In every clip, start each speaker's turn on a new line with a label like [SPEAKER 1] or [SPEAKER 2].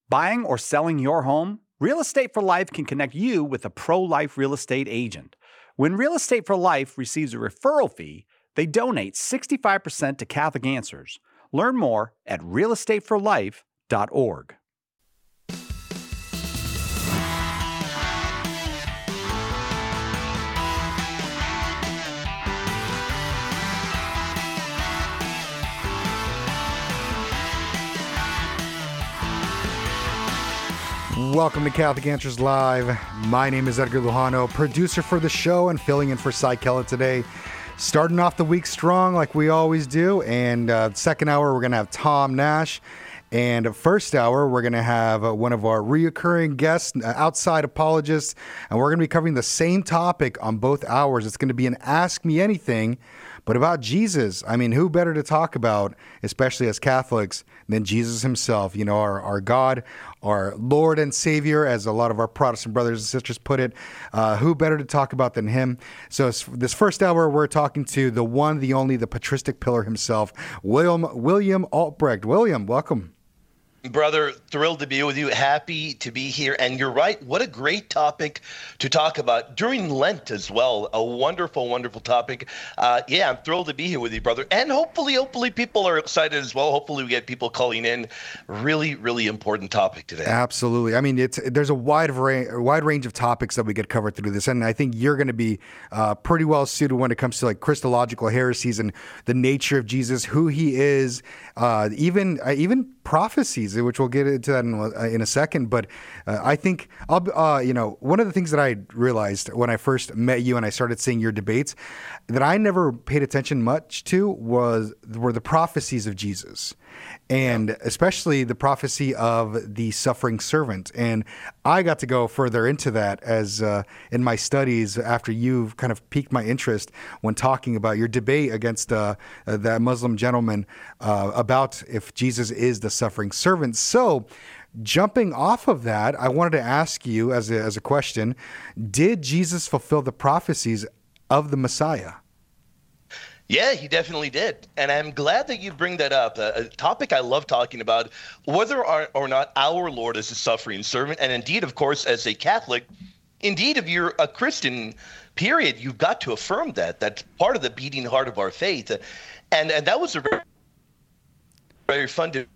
[SPEAKER 1] Buying or selling your home? Real Estate for Life can connect you with a pro-life real estate agent. When Real Estate for Life receives a referral fee, they donate 65% to Catholic Answers. Learn more at realestateforlife.org.
[SPEAKER 2] Welcome to Catholic Answers Live. My name is Edgar Lujano, producer for the show and filling in for Cy Kellett today. Starting off the week strong like we always do. And second hour, we're going to have Tom Nash. And first hour, we're going to have one of our reoccurring guests, outside apologists. And we're going to be covering the same topic on both hours. It's going to be an Ask Me Anything, but about Jesus. I mean, who better to talk about, especially as Catholics, than Jesus himself? You know, our God, our Lord and Savior, as a lot of our Protestant brothers and sisters put it. Who better to talk about than him? So this first hour, we're talking to the one, the only, the patristic pillar himself, William Albrecht. William, welcome.
[SPEAKER 3] Brother, thrilled to be with you. Happy to be here. And you're right. What a great topic to talk about during Lent as well. A wonderful, wonderful topic. I'm thrilled to be here with you, brother. And hopefully people are excited as well. Hopefully we get people calling in. Really, really important topic today.
[SPEAKER 2] Absolutely. I mean, there's a wide range of topics that we get covered through this. And I think you're going to be pretty well suited when it comes to like Christological heresies and the nature of Jesus, who he is, even prophecies, which we'll get into that in a second. But I think one of the things that I realized when I first met you and I started seeing your debates that I never paid attention much to were the prophecies of Jesus, and especially the prophecy of the suffering servant. And I got to go further into that as in my studies after you've kind of piqued my interest when talking about your debate against that Muslim gentleman about if Jesus is the suffering servant. So jumping off of that, I wanted to ask you as a question, did Jesus fulfill the prophecies of the Messiah?
[SPEAKER 3] Yeah, he definitely did. And I'm glad that you bring that up. A topic I love talking about, whether or not our Lord is a suffering servant. And indeed, of course, as a Catholic, indeed, if you're a Christian, period, you've got to affirm that. That's part of the beating heart of our faith. And that was a very, very fun debate.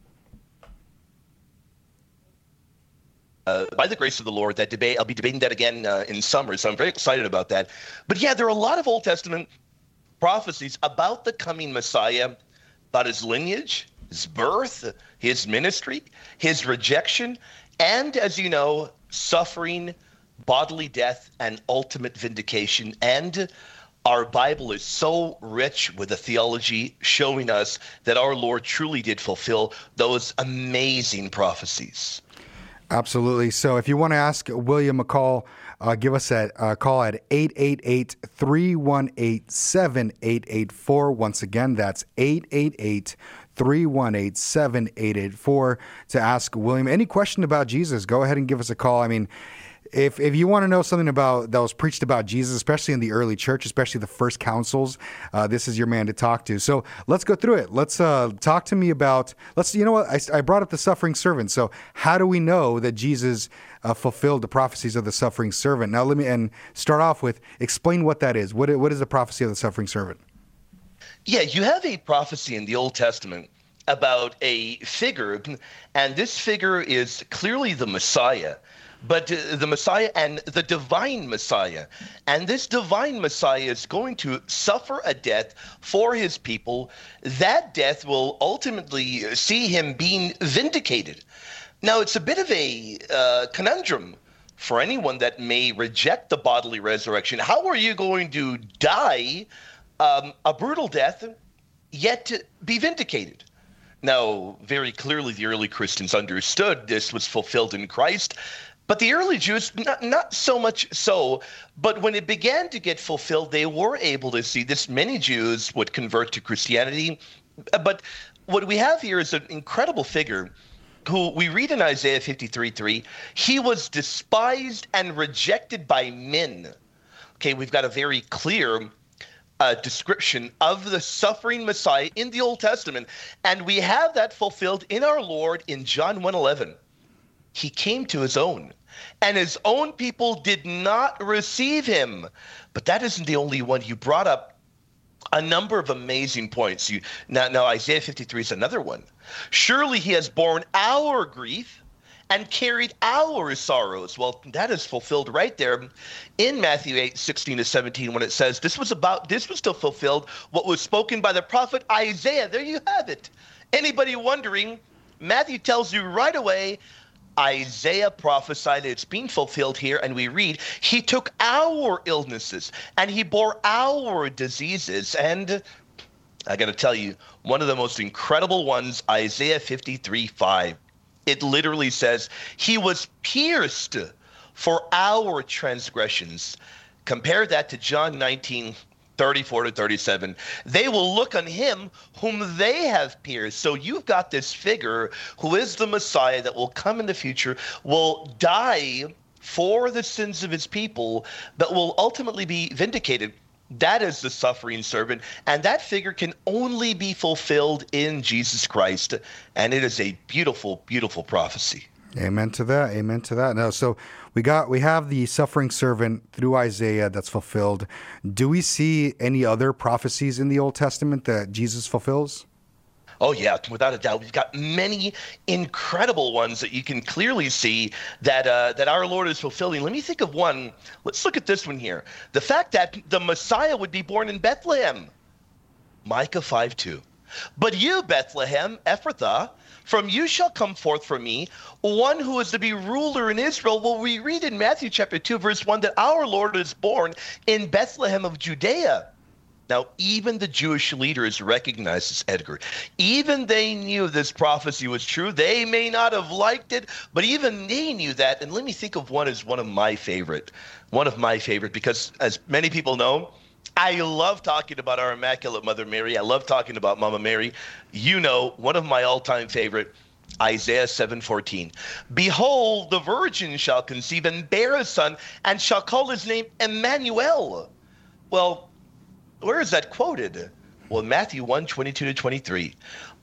[SPEAKER 3] By the grace of the Lord, that debate, I'll be debating that again in summer, so I'm very excited about that. But yeah, there are a lot of Old Testament prophecies about the coming Messiah, about his lineage, his birth, his ministry, his rejection, and, as you know, suffering, bodily death, and ultimate vindication. And our Bible is so rich with the theology showing us that our Lord truly did fulfill those amazing prophecies.
[SPEAKER 2] Absolutely. So if you want to ask William a call, give us a call at 888-318-7884. Once again, that's 888-318-7884 to ask William any question about Jesus. Go ahead and give us a call. I mean, if you want to know something that was preached about Jesus, especially in the early church, especially the first councils, this is your man to talk to. So let's go through it. Let's talk to me about, you know what, I brought up the suffering servant. So how do we know that Jesus fulfilled the prophecies of the suffering servant? Now let me start off with explain what that is. What is the prophecy of the suffering servant?
[SPEAKER 3] Yeah, you have a prophecy in the Old Testament about a figure, and this figure is clearly the Messiah. But the Messiah and the divine Messiah. And this divine Messiah is going to suffer a death for his people. That death will ultimately see him being vindicated. Now, it's a bit of a conundrum for anyone that may reject the bodily resurrection. How are you going to die a brutal death, yet be vindicated? Now, very clearly, the early Christians understood this was fulfilled in Christ. But the early Jews, not so much so, but when it began to get fulfilled, they were able to see this. Many Jews would convert to Christianity. But what we have here is an incredible figure who we read in Isaiah 53:3. He was despised and rejected by men. Okay, we've got a very clear description of the suffering Messiah in the Old Testament. And we have that fulfilled in our Lord in John 1:11. He came to his own, and his own people did not receive him. But that isn't the only one. You brought up a number of amazing points. Now Isaiah 53 is another one. Surely he has borne our grief and carried our sorrows. Well, that is fulfilled right there in Matthew 8:16-17, when it says this was still fulfilled what was spoken by the prophet Isaiah. There you have it. Anybody wondering? Matthew tells you right away, Isaiah prophesied, it's being fulfilled here, and we read, he took our illnesses and he bore our diseases. And I got to tell you, one of the most incredible ones, Isaiah 53:5. It literally says, he was pierced for our transgressions. Compare that to John 19:34-37. They will look on him whom they have pierced. So you've got this figure who is the Messiah that will come in the future, will die for the sins of his people, but will ultimately be vindicated. That is the suffering servant, and that figure can only be fulfilled in Jesus Christ, and it is a beautiful, beautiful prophecy.
[SPEAKER 2] Amen to that. Amen to that. No, so we have the suffering servant through Isaiah that's fulfilled. Do we see any other prophecies in the Old Testament that Jesus fulfills?
[SPEAKER 3] Oh, yeah, without a doubt. We've got many incredible ones that you can clearly see that our Lord is fulfilling. Let me think of one. Let's look at this one here. The fact that the Messiah would be born in Bethlehem. Micah 5:2. But you, Bethlehem, Ephrathah, from you shall come forth from me one who is to be ruler in Israel. Well, we read in Matthew chapter 2, verse 1, that our Lord is born in Bethlehem of Judea. Now, even the Jewish leaders recognized this, Edgar. Even they knew this prophecy was true. They may not have liked it, but even they knew that. And let me think of one as one of my favorite, because as many people know, I love talking about our Immaculate Mother Mary. I love talking about Mama Mary. You know, one of my all-time favorite, Isaiah 7:14. Behold, the virgin shall conceive and bear a son, and shall call his name Emmanuel. Well, where is that quoted? Well, Matthew 1:22-23.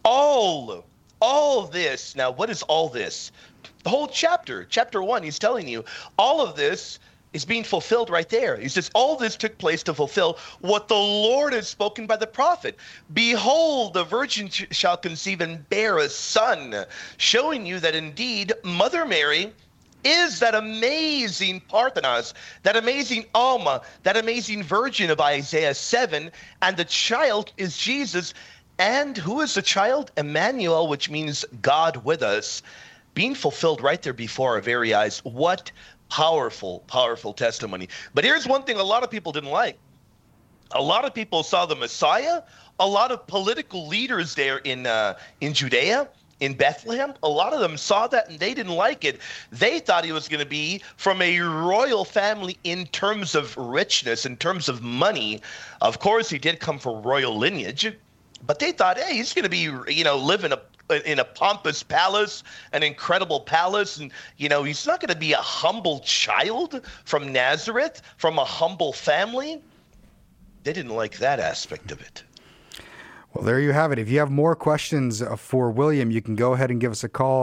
[SPEAKER 3] All this. Now, what is all this? The whole chapter 1, he's telling you all of this is being fulfilled right there. He says, all this took place to fulfill what the Lord has spoken by the prophet. Behold, the virgin shall conceive and bear a son, showing you that indeed Mother Mary is that amazing Parthenos, that amazing Alma, that amazing virgin of Isaiah 7, and the child is Jesus. And who is the child? Emmanuel, which means God with us, being fulfilled right there before our very eyes. What powerful, powerful testimony. But here's one thing a lot of people didn't like. A lot of people saw the Messiah, a lot of political leaders there in Judea, in Bethlehem, a lot of them saw that and they didn't like it. They thought he was going to be from a royal family in terms of richness, in terms of money. Of course, he did come from royal lineage, but they thought, hey, he's going to be, live in a pompous palace, an incredible palace. And, he's not going to be a humble child from Nazareth, from a humble family. They didn't like that aspect of it.
[SPEAKER 2] Well, there you have it. If you have more questions for William, you can go ahead and give us a call,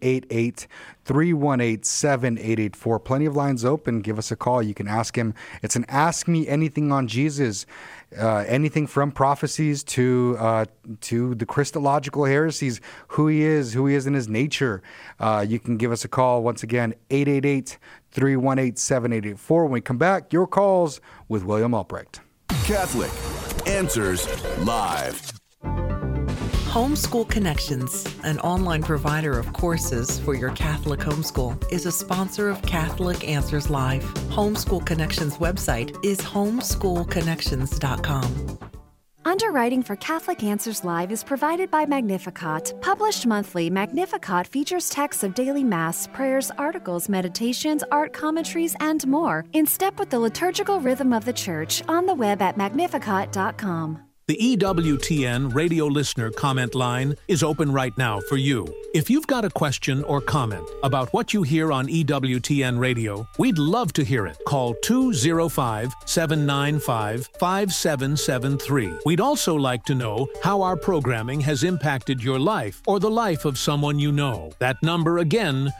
[SPEAKER 2] 888-318-7884. Plenty of lines open. Give us a call. You can ask him. It's an Ask Me Anything on Jesus. Anything from prophecies to the Christological heresies, who he is in his nature. You can give us a call. Once again, 888-318-7884. When we come back, your calls with William Albrecht.
[SPEAKER 4] Catholic Answers Live.
[SPEAKER 5] Homeschool Connections, an online provider of courses for your Catholic homeschool, is a sponsor of Catholic Answers Live. Homeschool Connections website is homeschoolconnections.com.
[SPEAKER 6] Underwriting for Catholic Answers Live is provided by Magnificat. Published monthly, Magnificat features texts of daily Mass, prayers, articles, meditations, art commentaries, and more, in step with the liturgical rhythm of the Church, on the web at magnificat.com.
[SPEAKER 7] The EWTN radio listener comment line is open right now for you. If you've got a question or comment about what you hear on EWTN radio, we'd love to hear it. Call 205-795-5773. We'd also like to know how our programming has impacted your life or the life of someone you know. That number again,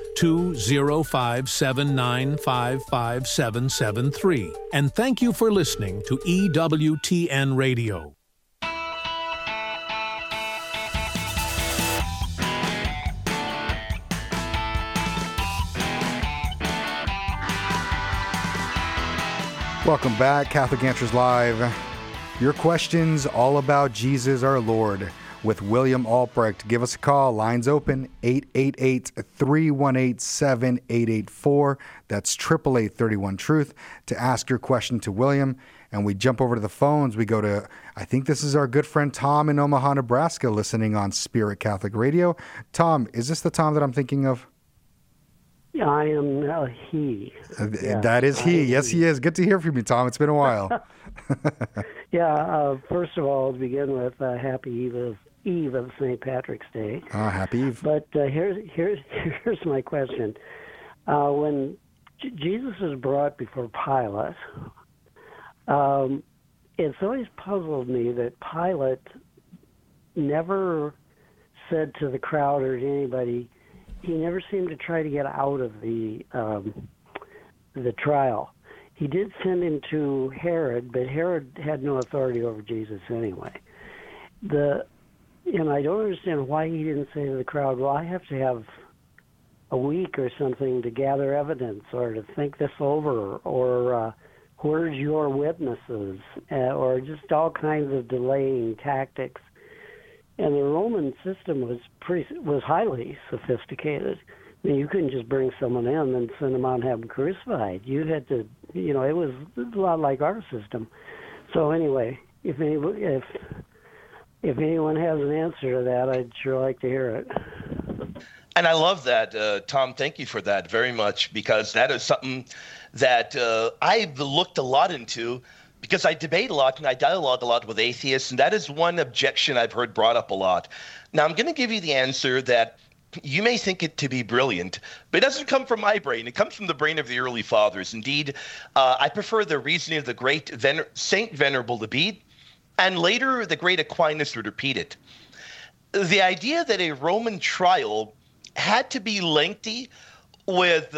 [SPEAKER 7] 205-795-5773. And thank you for listening to EWTN Radio.
[SPEAKER 2] Welcome back, Catholic Answers Live. Your questions all about Jesus our Lord with William Albrecht. Give us a call. Lines open, 888-318-7884. That's 888-31-TRUTH to ask your question to William. And we jump over to the phones. We go to, I think this is our good friend Tom in Omaha, Nebraska, listening on Spirit Catholic Radio. Tom, is this the Tom that I'm thinking of?
[SPEAKER 8] Yeah, I am he.
[SPEAKER 2] That is he. Yes, he is. Good to hear from you, Tom. It's been a while.
[SPEAKER 8] First of all, to begin with, happy Eve of St. Patrick's Day.
[SPEAKER 2] Happy Eve.
[SPEAKER 8] But here's my question. When Jesus is brought before Pilate, it's always puzzled me that Pilate never said to the crowd or to anybody, he never seemed to try to get out of the trial. He did send him to Herod, but Herod had no authority over Jesus anyway. And I don't understand why he didn't say to the crowd, well, I have to have a week or something to gather evidence or to think this over, or where's your witnesses, or just all kinds of delaying tactics. And the Roman system was highly sophisticated. I mean, you couldn't just bring someone in and send them out and have them crucified. You had to, it was a lot like our system. So anyway, if anyone has an answer to that, I'd sure like to hear it.
[SPEAKER 3] And I love that, Tom. Thank you for that very much, because that is something that I've looked a lot into, because I debate a lot and I dialogue a lot with atheists, and that is one objection I've heard brought up a lot. Now, I'm going to give you the answer that you may think it to be brilliant, but it doesn't come from my brain. It comes from the brain of the early fathers. Indeed, I prefer the reasoning of the great Saint Venerable the Bede, and later the great Aquinas would repeat it. The idea that a Roman trial had to be lengthy with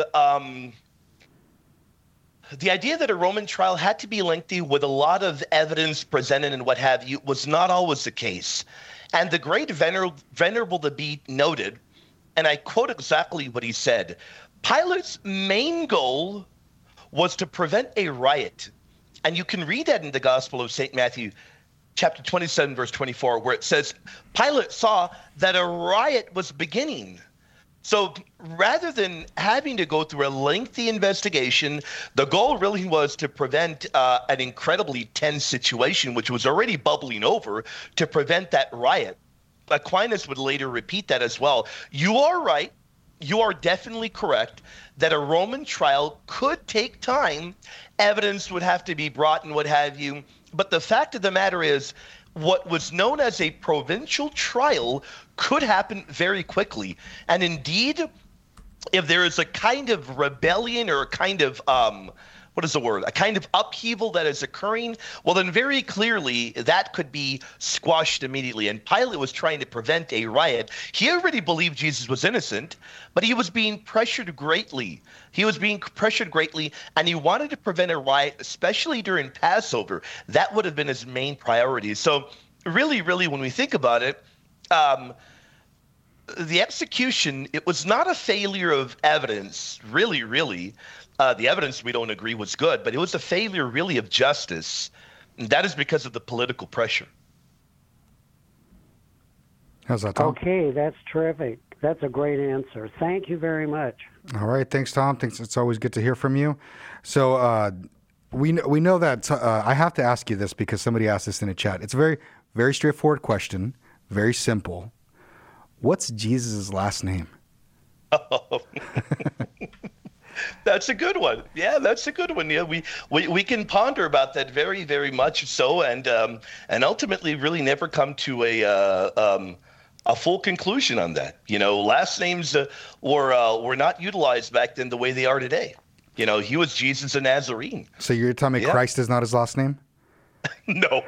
[SPEAKER 3] a lot of evidence presented and what have you was not always the case. And the great Venerable the Bede noted, and I quote exactly what he said, Pilate's main goal was to prevent a riot. And you can read that in the Gospel of St. Matthew, chapter 27, verse 24, where it says, Pilate saw that a riot was beginning. So rather than having to go through a lengthy investigation, the goal really was to prevent an incredibly tense situation, which was already bubbling over, to prevent that riot. Aquinas would later repeat that as well. You are right. You are definitely correct that a Roman trial could take time. Evidence would have to be brought and what have you. But the fact of the matter is, what was known as a provincial trial could happen very quickly. And indeed, if there is a kind of rebellion or a kind of, a kind of upheaval that is occurring, well, then very clearly that could be squashed immediately. And Pilate was trying to prevent a riot. He already believed Jesus was innocent, but he was being pressured greatly. And he wanted to prevent a riot, especially during Passover. That would have been his main priority. So really, when we think about it, the execution, it was not a failure of evidence, really. The evidence, we don't agree, was good, but it was a failure really of justice. And that is because of the political pressure.
[SPEAKER 2] How's that, Tom?
[SPEAKER 8] Okay, that's terrific. That's a great answer. Thank you very much.
[SPEAKER 2] All right. Thanks, Tom. It's always good to hear from you. So we know that I have to ask you this because somebody asked this in the chat. It's a very, very straightforward question, very simple. What's Jesus' last name?
[SPEAKER 3] That's a good one. Yeah, that's a good one. Yeah, we can ponder about that very, very much so, and ultimately really never come to a full conclusion on that. Last names were not utilized back then the way they are today. He was Jesus the Nazarene.
[SPEAKER 2] So you're telling me Christ is not his last name?
[SPEAKER 3] No.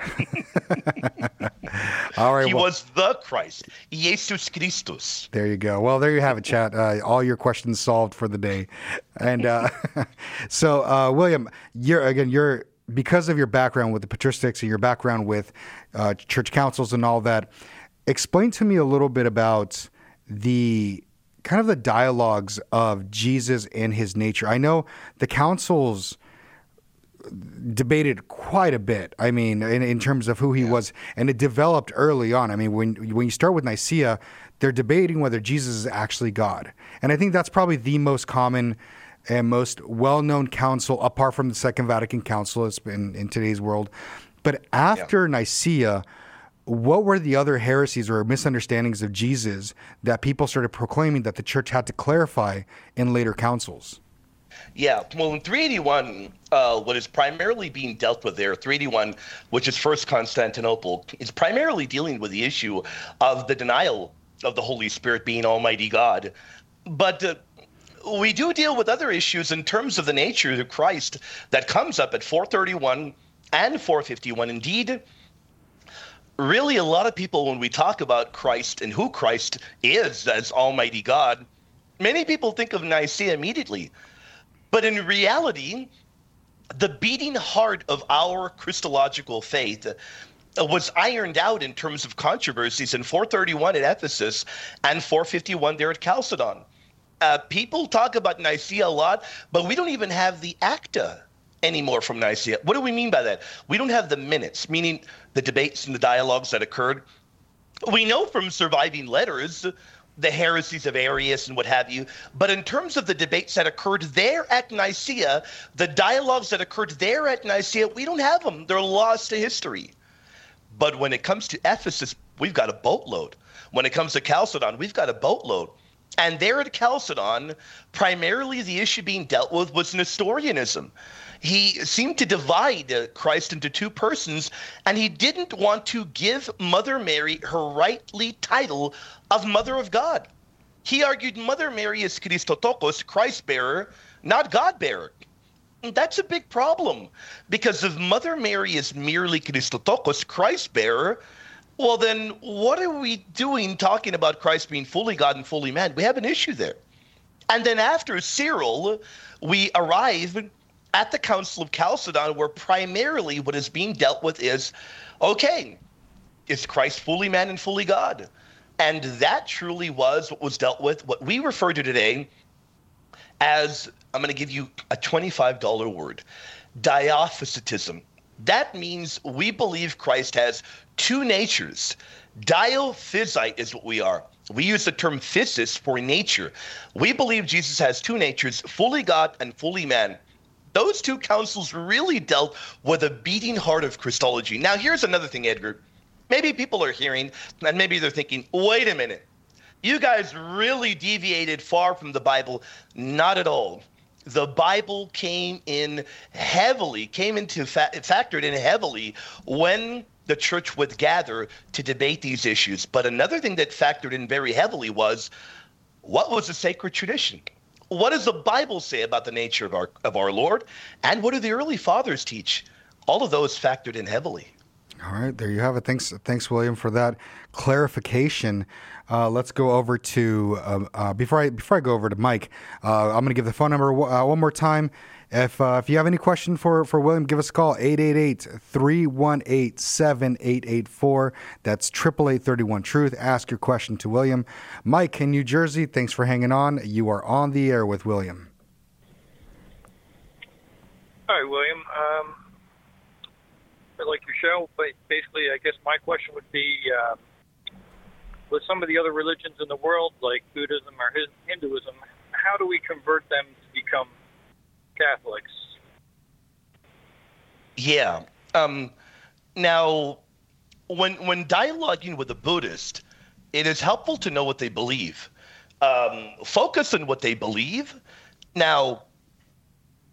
[SPEAKER 2] All right.
[SPEAKER 3] He was the Christ, Jesus Christus.
[SPEAKER 2] There you go. Well, there you have it, chat. All your questions solved for the day. And so, William, you're because of your background with the patristics and your background with church councils and all that. Explain to me a little bit about the kind of the dialogues of Jesus and his nature. I know the councils debated quite a bit. I mean, in terms of who he was, and it developed early on. I mean, when you start with Nicaea, they're debating whether Jesus is actually God, and I think that's probably the most common and most well-known council, apart from the Second Vatican Council in today's world. But after Nicaea, what were the other heresies or misunderstandings of Jesus that people started proclaiming that the church had to clarify in later councils?
[SPEAKER 3] Yeah, well, in 381, what is primarily being dealt with there, 381, which is First Constantinople, is primarily dealing with the issue of the denial of the Holy Spirit being Almighty God. But we do deal with other issues in terms of the nature of Christ that comes up at 431 and 451. Indeed, really a lot of people, when we talk about Christ and who Christ is as Almighty God, many people think of Nicaea immediately. But in reality, the beating heart of our Christological faith was ironed out in terms of controversies in 431 at Ephesus and 451 there at Chalcedon. People talk about Nicaea a lot, but we don't even have the acta anymore from Nicaea. What do we mean by that? We don't have the minutes, meaning the debates and the dialogues that occurred. We know from surviving letters the heresies of Arius and what have you. But in terms of the debates that occurred there at Nicaea, the dialogues that occurred there at Nicaea, we don't have them. They're lost to history. But when it comes to Ephesus, we've got a boatload. When it comes to Chalcedon, we've got a boatload. And there at Chalcedon, primarily the issue being dealt with was Nestorianism. He seemed to divide Christ into two persons, and he didn't want to give Mother Mary her rightly title of Mother of God. He argued Mother Mary is Christotokos, Christ-bearer, not God-bearer. And that's a big problem, because if Mother Mary is merely Christotokos, Christ-bearer, well then what are we doing talking about Christ being fully God and fully man? We have an issue there. And then after Cyril, we arrive at the Council of Chalcedon, where primarily what is being dealt with is, okay, is Christ fully man and fully God? And that truly was what was dealt with, what we refer to today as, I'm going to give you a $25 word, diophysitism. That means we believe Christ has two natures. Diophysite is what we are. We use the term physis for nature. We believe Jesus has two natures, fully God and fully man. Those two councils really dealt with a beating heart of Christology. Now, here's another thing, Edgar. Maybe people are hearing, and maybe they're thinking, wait a minute. You guys really deviated far from the Bible. Not at all. The Bible factored in heavily when the church would gather to debate these issues. But another thing that factored in very heavily was, what was the sacred tradition? What does the Bible say about the nature of our Lord? And what do the early fathers teach? All of those factored in heavily.
[SPEAKER 2] All right, there you have it. Thanks, William, for that clarification. Let's go over to before I go over to Mike. I'm going to give the phone number one more time. If you have any question for William, give us a call, 888-318-7884. That's 888-31-TRUTH. Ask your question to William. Mike in New Jersey, thanks for hanging on. You are on the air with William.
[SPEAKER 9] Hi, William. I like your show, but basically, I guess my question would be, with some of the other religions in the world, like Buddhism or Hinduism, how do we convert them to become Catholics?
[SPEAKER 3] Yeah. Now, when dialoguing with a Buddhist, it is helpful to know what they believe. Focus on what they believe. Now,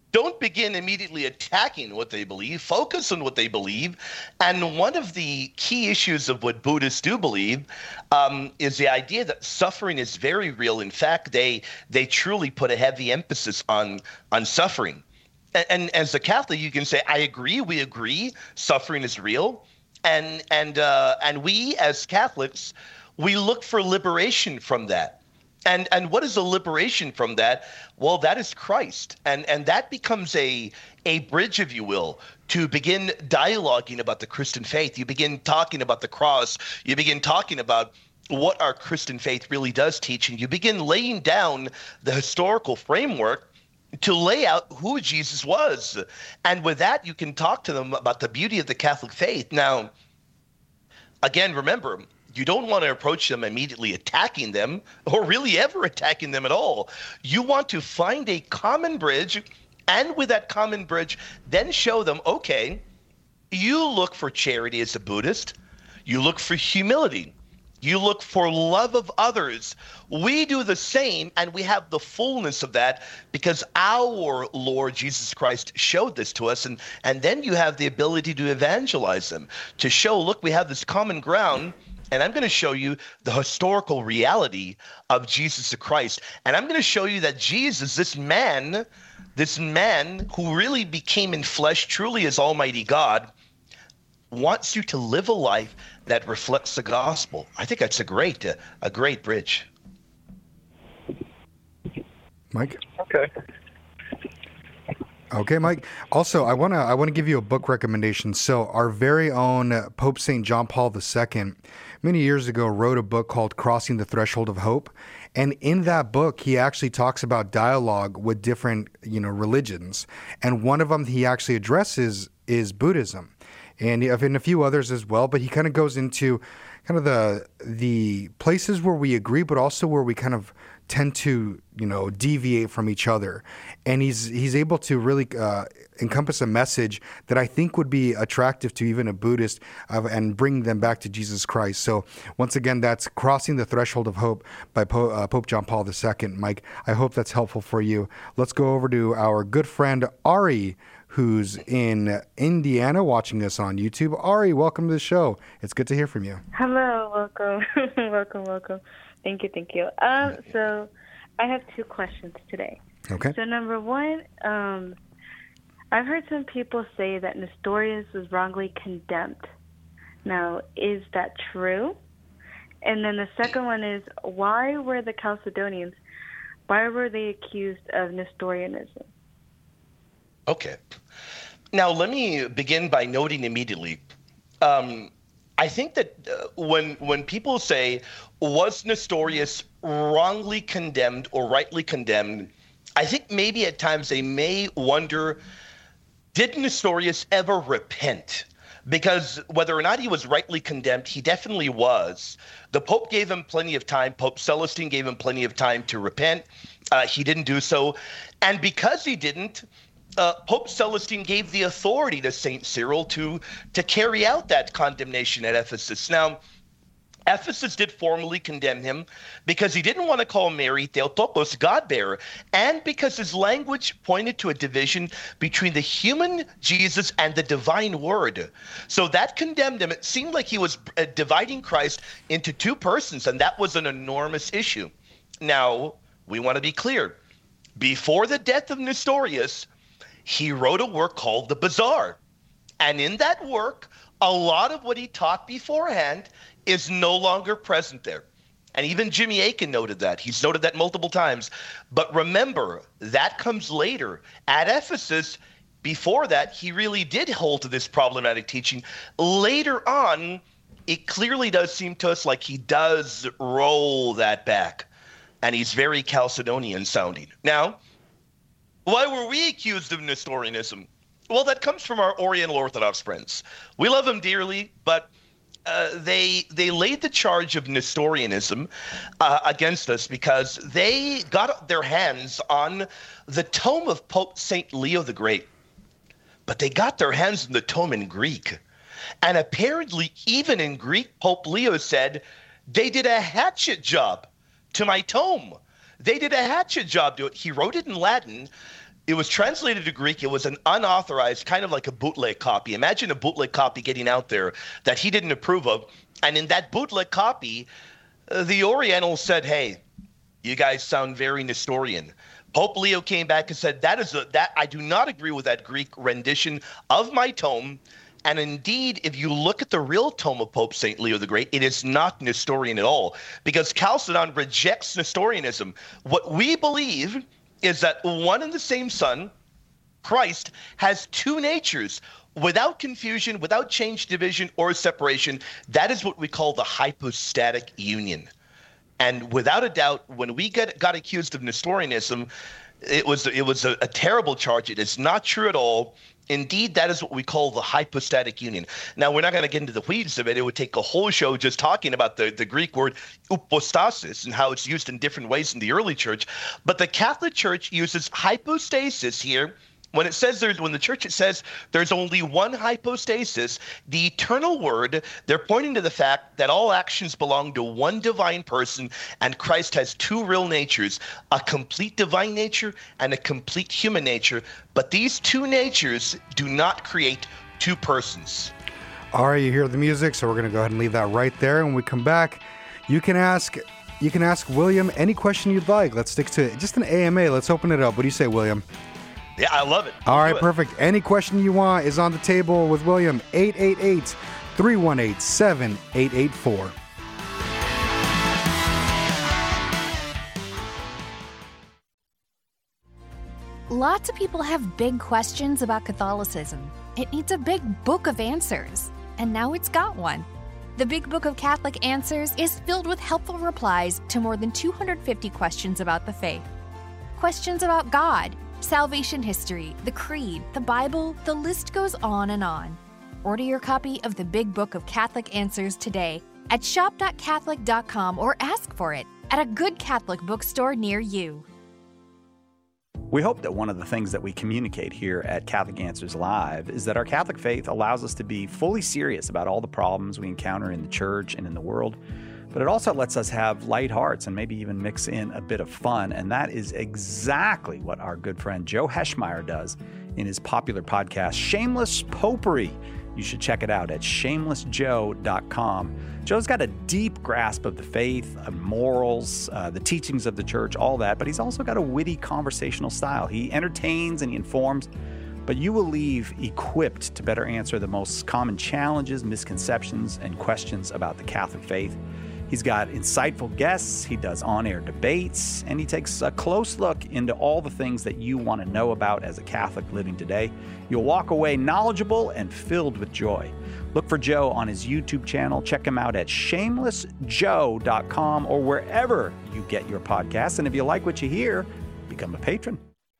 [SPEAKER 3] don't begin immediately attacking what they believe. Focus on what they believe. And one of the key issues of what Buddhists do believe is the idea that suffering is very real. In fact, they truly put a heavy emphasis on suffering. And as a Catholic, you can say, I agree, we agree, suffering is real. And we as Catholics, we look for liberation from that. And what is the liberation from that? Well, that is Christ. And that becomes a bridge, if you will, to begin dialoguing about the Christian faith. You begin talking about the cross. You begin talking about what our Christian faith really does teach. And you begin laying down the historical framework to lay out who Jesus was. And with that, you can talk to them about the beauty of the Catholic faith. Now, again, remember, you don't want to approach them immediately attacking them or really ever attacking them at all. You want to find a common bridge, and with that common bridge, then show them, okay, you look for charity as a Buddhist. You look for humility. You look for love of others. We do the same, and we have the fullness of that because our Lord Jesus Christ showed this to us. And then you have the ability to evangelize them, to show, look, we have this common ground. And I'm going to show you the historical reality of Jesus Christ. And I'm going to show you that Jesus, this man who really became in flesh, truly as Almighty God, wants you to live a life that reflects the gospel. I think that's a great bridge.
[SPEAKER 2] Mike?
[SPEAKER 9] Okay,
[SPEAKER 2] Mike. Also, I want to give you a book recommendation. So our very own Pope St. John Paul II, many years ago, wrote a book called Crossing the Threshold of Hope. And in that book, he actually talks about dialogue with different, religions. And one of them he actually addresses is Buddhism, and in a few others as well. But he kind of goes into kind of the places where we agree, but also where we kind of tend to, deviate from each other. And he's able to really encompass a message that I think would be attractive to even a Buddhist and bring them back to Jesus Christ. So once again, that's Crossing the Threshold of Hope by Pope John Paul II. Mike, I hope that's helpful for you. Let's go over to our good friend Ari, who's in Indiana watching us on YouTube. Ari, welcome to the show. It's good to hear from you.
[SPEAKER 10] Hello, welcome. welcome. Thank you. So I have two questions today.
[SPEAKER 2] Okay.
[SPEAKER 10] So number one, I've heard some people say that Nestorius was wrongly condemned. Now, is that true? And then the second one is, why were the Chalcedonians, accused of Nestorianism?
[SPEAKER 3] Okay. Now, let me begin by noting immediately, I think that when people say, was Nestorius wrongly condemned or rightly condemned, I think maybe at times they may wonder, did Nestorius ever repent? Because whether or not he was rightly condemned, he definitely was. The Pope gave him plenty of time. Pope Celestine gave him plenty of time to repent. He didn't do so. And because he didn't, Pope Celestine gave the authority to St. Cyril to carry out that condemnation at Ephesus. Now, Ephesus did formally condemn him because he didn't want to call Mary Theotokos, God-bearer, and because his language pointed to a division between the human Jesus and the divine Word. So that condemned him. It seemed like he was dividing Christ into two persons, and that was an enormous issue. Now, we want to be clear. Before the death of Nestorius, he wrote a work called the Bazaar. And in that work, a lot of what he taught beforehand is no longer present there. And even Jimmy Akin noted that. He's noted that multiple times. But remember, that comes later. At Ephesus, before that, he really did hold to this problematic teaching. Later on, it clearly does seem to us like he does roll that back. And he's very Chalcedonian sounding. Now, why were we accused of Nestorianism? Well, that comes from our Oriental Orthodox friends. We love them dearly, but they laid the charge of Nestorianism against us because they got their hands on the tome of Pope St. Leo the Great. But they got their hands on the tome in Greek. And apparently, even in Greek, Pope Leo said, they did a hatchet job to my tome. They did a hatchet job to it. He wrote it in Latin. It was translated to Greek. It was an unauthorized, kind of like a bootleg copy. Imagine a bootleg copy getting out there that he didn't approve of. And in that bootleg copy, the Orientals said, hey, you guys sound very Nestorian. Pope Leo came back and said, that I do not agree with that Greek rendition of my tome. And indeed, if you look at the real tome of Pope St. Leo the Great, it is not Nestorian at all, because Chalcedon rejects Nestorianism. What we believe is that one and the same Son, Christ, has two natures without confusion, without change, division, or separation. That is what we call the hypostatic union. And without a doubt, when we got accused of Nestorianism, it was a terrible charge. It is not true at all. Indeed, that is what we call the hypostatic union. Now, we're not going to get into the weeds of it. It would take a whole show just talking about the Greek word hypostasis and how it's used in different ways in the early church. But the Catholic Church uses hypostasis here. When it says when the church says there's only one hypostasis, the eternal word, they're pointing to the fact that all actions belong to one divine person, and Christ has two real natures, a complete divine nature and a complete human nature. But these two natures do not create two persons.
[SPEAKER 2] All right, you hear the music, so we're going to go ahead and leave that right there. When we come back, you can ask William any question you'd like. Let's stick to just an AMA. Let's open it up. What do you say, William?
[SPEAKER 3] Yeah, I love it.
[SPEAKER 2] All right, perfect. Any question you want is on the table with William. 888-318-7884.
[SPEAKER 6] Lots of people have big questions about Catholicism. It needs a big book of answers, and now it's got one. The Big Book of Catholic Answers is filled with helpful replies to more than 250 questions about the faith. Questions about God, salvation history, the Creed, the Bible, the list goes on and on. Order your copy of the Big Book of Catholic Answers today at shop.catholic.com or ask for it at a good Catholic bookstore near you.
[SPEAKER 1] We hope that one of the things that we communicate here at Catholic Answers Live is that our Catholic faith allows us to be fully serious about all the problems we encounter in the church and in the world, but it also lets us have light hearts and maybe even mix in a bit of fun. And that is exactly what our good friend Joe Heschmeyer does in his popular podcast, Shameless Popery. You should check it out at shamelessjoe.com. Joe's got a deep grasp of the faith, of morals, the teachings of the church, all that, but he's also got a witty conversational style. He entertains and he informs, but you will leave equipped to better answer the most common challenges, misconceptions, and questions about the Catholic faith. He's got insightful guests, he does on-air debates, and he takes a close look into all the things that you want to know about as a Catholic living today. You'll walk away knowledgeable and filled with joy. Look for Joe on his YouTube channel. Check him out at shamelessjoe.com or wherever you get your podcasts. And if you like what you hear, become a patron.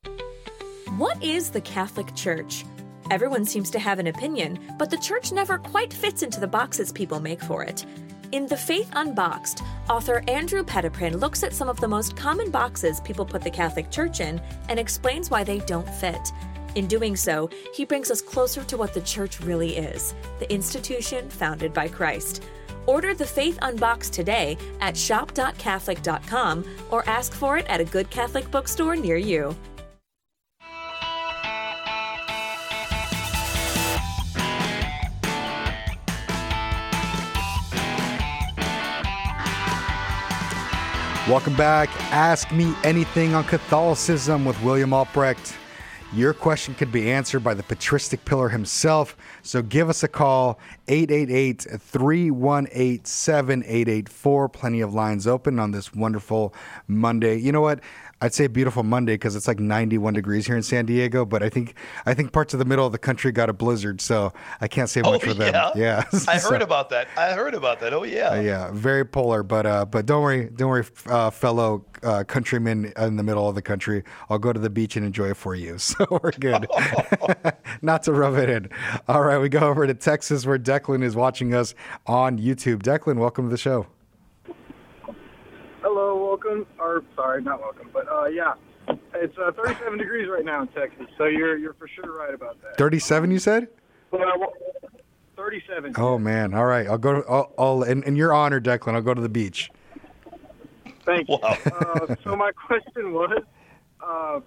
[SPEAKER 11] What is the Catholic Church? Everyone seems to have an opinion, but the church never quite fits into the boxes people make for it. In The Faith Unboxed, author Andrew Petiprin looks at some of the most common boxes people put the Catholic Church in and explains why they don't fit. In doing so, he brings us closer to what the Church really is, the institution founded by Christ. Order The Faith Unboxed today at shop.catholic.com or ask for it at a good Catholic bookstore near you.
[SPEAKER 2] Welcome back. Ask Me Anything on Catholicism with William Albrecht. Your question could be answered by the patristic pillar himself. So give us a call, 888-318-7884. Plenty of lines open on this wonderful Monday. You know what? I'd say beautiful Monday because it's like 91 degrees here in San Diego, but I think parts of the middle of the country got a blizzard, so I can't say much for them. Yeah.
[SPEAKER 3] I heard about that. Oh yeah.
[SPEAKER 2] Yeah, very polar, but don't worry, fellow countrymen in the middle of the country. I'll go to the beach and enjoy it for you. So we're good. Not to rub it in. All right, we go over to Texas where Declan is watching us on YouTube. Declan, welcome to the show.
[SPEAKER 12] Hello, welcome. Or sorry, not welcome, but yeah, it's 37 degrees right now in Texas, so you're for sure right about that.
[SPEAKER 2] 37, you said?
[SPEAKER 12] 37.
[SPEAKER 2] Oh man, all right. I'll go. I'll in your honor, Declan. I'll go to the beach.
[SPEAKER 12] Thank you. Wow. So my question was, I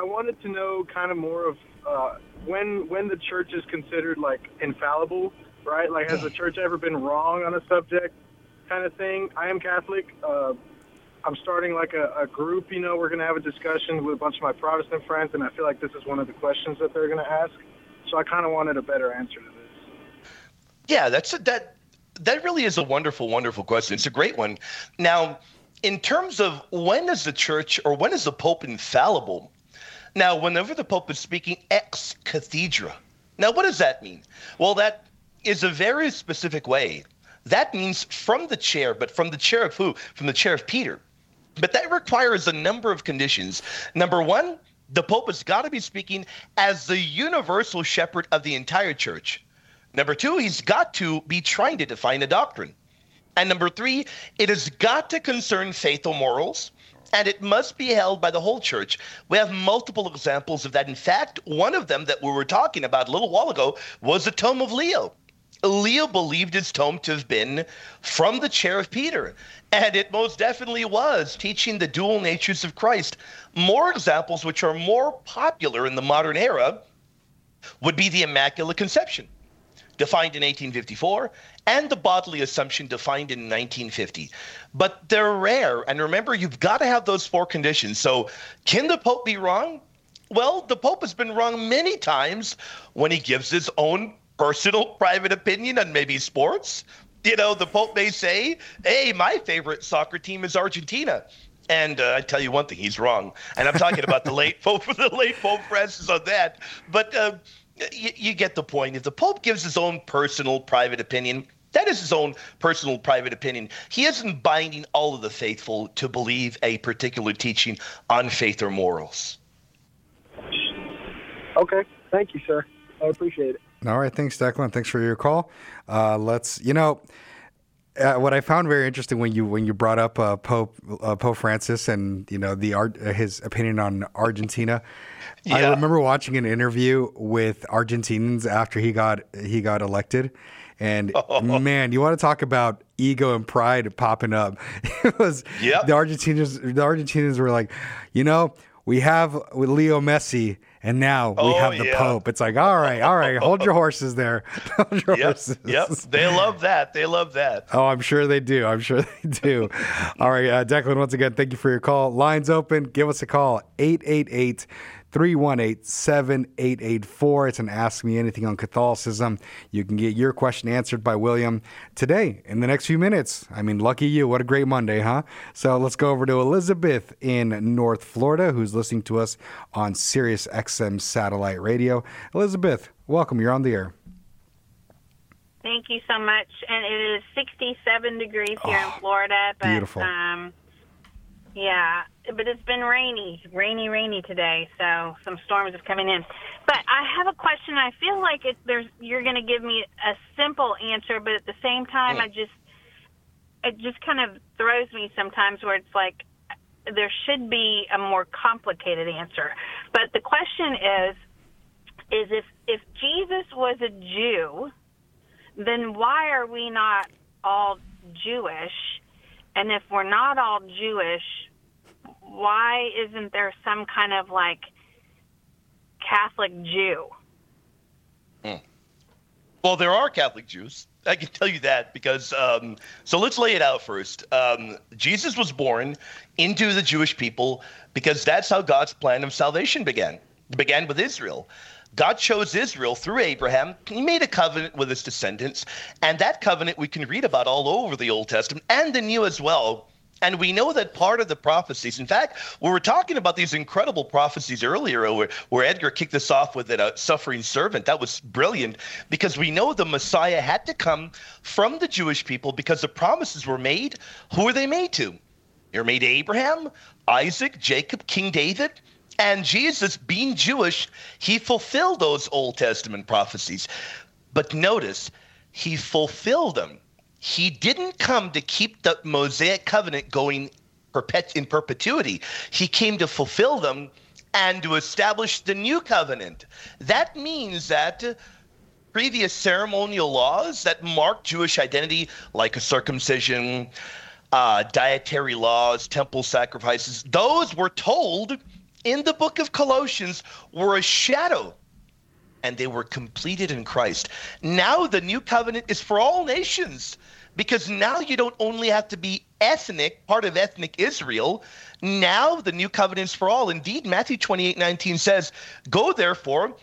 [SPEAKER 12] wanted to know kind of more of when the church is considered like infallible, right? Like, has the church ever been wrong on a subject, kind of thing? I am Catholic. I'm starting like a group. We're going to have a discussion with a bunch of my Protestant friends, and I feel like this is one of the questions that they're going to ask. So I kind of wanted a better answer to this.
[SPEAKER 3] Yeah, that really is a wonderful, wonderful question. It's a great one. Now, in terms of when is the church or when is the Pope infallible? Now, whenever the Pope is speaking ex cathedra. Now, what does that mean? Well, that is a very specific way. That means from the chair, but from the chair of who? From the chair of Peter. But that requires a number of conditions. Number one, the Pope has got to be speaking as the universal shepherd of the entire church. Number two, he's got to be trying to define a doctrine. And number three, it has got to concern faith or morals, and it must be held by the whole church. We have multiple examples of that. In fact, one of them that we were talking about a little while ago was the Tome of Leo. Leo believed his tome to have been from the chair of Peter, and it most definitely was, teaching the dual natures of Christ. More examples which are more popular in the modern era would be the Immaculate Conception, defined in 1854, and the bodily assumption defined in 1950. But they're rare, and remember, you've got to have those four conditions. So can the Pope be wrong? Well, the Pope has been wrong many times when he gives his own personal private opinion on maybe sports. The Pope may say, hey, my favorite soccer team is Argentina. And I tell you one thing, he's wrong. And I'm talking about the late Pope Francis on that. But you get the point. If the Pope gives his own personal private opinion, that is his own personal private opinion. He isn't binding all of the faithful to believe a particular teaching on faith or morals.
[SPEAKER 12] Okay. Thank you, sir. I appreciate it.
[SPEAKER 2] All right. Thanks, Declan. Thanks for your call. What I found very interesting when you brought up Pope Francis and his opinion on Argentina. Yeah. I remember watching an interview with Argentinians after he got elected, and man, you want to talk about ego and pride popping up. It was the Argentinians were like, we have Leo Messi, and now we have the Pope. It's like, all right, hold your horses there. Hold your horses.
[SPEAKER 3] Yep, they love that. They love that.
[SPEAKER 2] Oh, I'm sure they do. All right, Declan, once again, thank you for your call. Lines open. Give us a call, 888-318-7884. It's an Ask Me Anything on Catholicism. You can get your question answered by William today in the next few minutes. I mean, lucky you. What a great Monday, huh? So let's go over to Elizabeth in North Florida, who's listening to us on Sirius XM satellite radio. Elizabeth, welcome. You're on the air.
[SPEAKER 13] Thank you so much. And it is 67 degrees here in Florida. But,
[SPEAKER 2] beautiful.
[SPEAKER 13] Yeah, but it's been rainy today, so some storms are coming in. But I have a question. I feel like you're going to give me a simple answer, but at the same time, it just kind of throws me sometimes where it's like there should be a more complicated answer. But the question is if Jesus was a Jew, then why are we not all Jewish? And if we're not all Jewish, why isn't there some kind of like Catholic Jew?
[SPEAKER 3] Well, there are Catholic Jews. I can tell you that because, so let's lay it out first. Jesus was born into the Jewish people because that's how God's plan of salvation began. It began with Israel. God chose Israel through Abraham. He made a covenant with his descendants, and that covenant we can read about all over the Old Testament and the New as well. And we know that part of the prophecies, in fact, we were talking about these incredible prophecies earlier where Edgar kicked this off with a suffering servant. That was brilliant because we know the Messiah had to come from the Jewish people because the promises were made. Who were they made to? They were made to Abraham, Isaac, Jacob, King David. And Jesus, being Jewish, he fulfilled those Old Testament prophecies. But notice, he fulfilled them. He didn't come to keep the Mosaic covenant going in perpetuity. He came to fulfill them and to establish the new covenant. That means that previous ceremonial laws that mark Jewish identity, like a circumcision, dietary laws, temple sacrifices, those were told in the book of Colossians were a shadow, and they were completed in Christ. Now the new covenant is for all nations, because now you don't only have to be ethnic, part of ethnic Israel. Now the new covenant is for all. Indeed, Matthew 28:19 says, "Go therefore,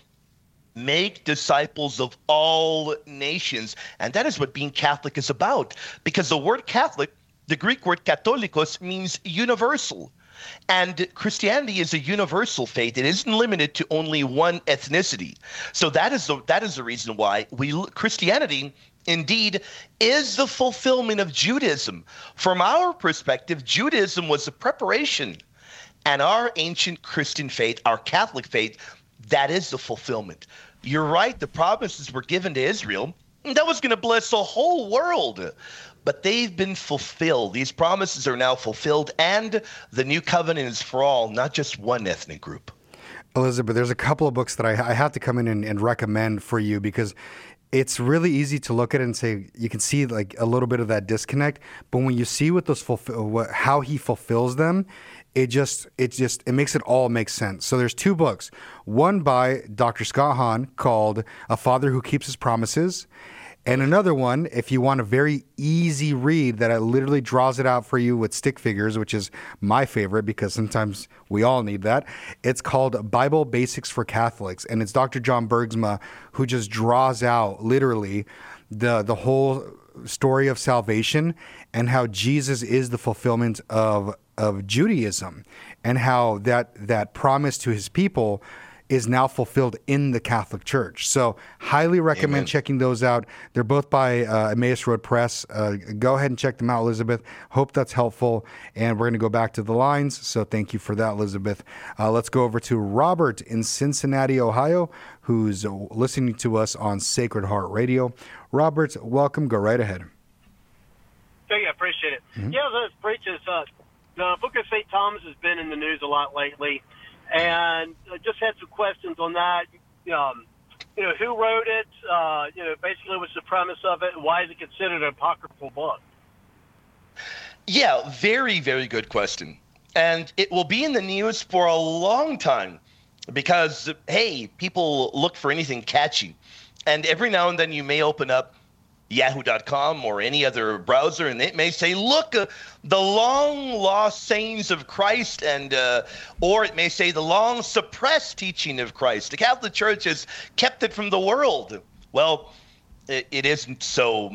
[SPEAKER 3] make disciples of all nations." And that is what being Catholic is about, because the word Catholic, the Greek word katholikos, means universal. And Christianity is a universal faith. It isn't limited to only one ethnicity. So that is the reason why Christianity indeed is the fulfillment of Judaism. From our perspective, Judaism was the preparation, and our ancient Christian faith, our Catholic faith, that is the fulfillment. You're right, the promises were given to Israel. That was going to bless the whole world. But they've been fulfilled. These promises are now fulfilled, and the new covenant is for all, not just one ethnic group.
[SPEAKER 2] Elizabeth, there's a couple of books that I have to come in and recommend for you, because it's really easy to look at it and say, you can see like a little bit of that disconnect. But when you see what those how he fulfills them, it makes it all make sense. So there's two books. One by Dr. Scott Hahn called A Father Who Keeps His Promises. And another one, if you want a very easy read that literally draws it out for you with stick figures, which is my favorite because sometimes we all need that. It's called Bible Basics for Catholics. And it's Dr. John Bergsma who just draws out literally the whole story of salvation and how Jesus is the fulfillment of Judaism, and how that promise to his people is now fulfilled in the Catholic Church. So highly recommend
[SPEAKER 3] Amen.
[SPEAKER 2] checking those out. They're both by Emmaus Road Press. Go ahead and check them out, Elizabeth. Hope that's helpful. And we're going to go back to the lines. So thank you for that, Elizabeth. Let's go over to Robert in Cincinnati, Ohio, who's listening to us on Sacred Heart Radio. Robert, welcome. Go right ahead.
[SPEAKER 14] Thank you. I appreciate it.
[SPEAKER 2] Mm-hmm.
[SPEAKER 14] Yeah, those preachers, the Book of St. Thomas has been in the news a lot lately. And I just had some questions on that. Who wrote it? Basically, what's the premise of it? Why is it considered an apocryphal book?
[SPEAKER 3] Yeah, very, very good question. And it will be in the news for a long time because, hey, people look for anything catchy. And every now and then you may open up Yahoo.com or any other browser, and it may say, look, the long-lost sayings of Christ, and or it may say the long-suppressed teaching of Christ. The Catholic Church has kept it from the world. Well, it isn't so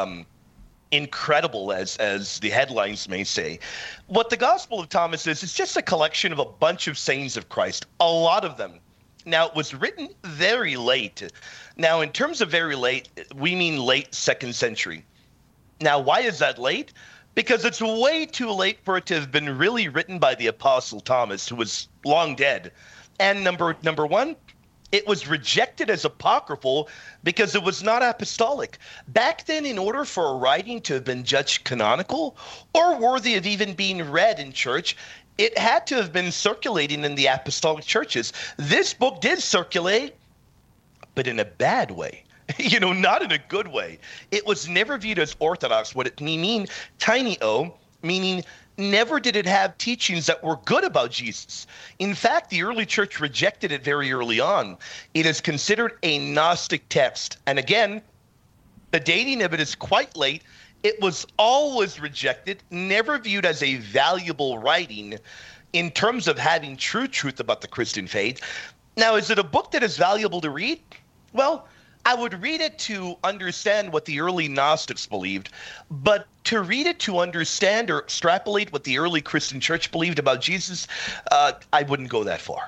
[SPEAKER 3] incredible as the headlines may say. What the Gospel of Thomas is just a collection of a bunch of sayings of Christ, a lot of them. Now, it was written very late. Now, in terms of very late, we mean late 2nd century. Now, why is that late? Because it's way too late for it to have been really written by the Apostle Thomas, who was long dead. And number one, it was rejected as apocryphal because it was not apostolic. Back then, in order for a writing to have been judged canonical or worthy of even being read in church, it had to have been circulating in the apostolic churches. This book did circulate, but in a bad way. Not in a good way. It was never viewed as orthodox. What it mean, tiny o, meaning never did it have teachings that were good about Jesus. In fact, the early church rejected it very early on. It is considered a Gnostic text. And again, the dating of it is quite late. It was always rejected, never viewed as a valuable writing in terms of having truth about the Christian faith. Now, is it a book that is valuable to read? Well, I would read it to understand what the early Gnostics believed, but to read it to understand or extrapolate what the early Christian church believed about Jesus, I wouldn't go that far.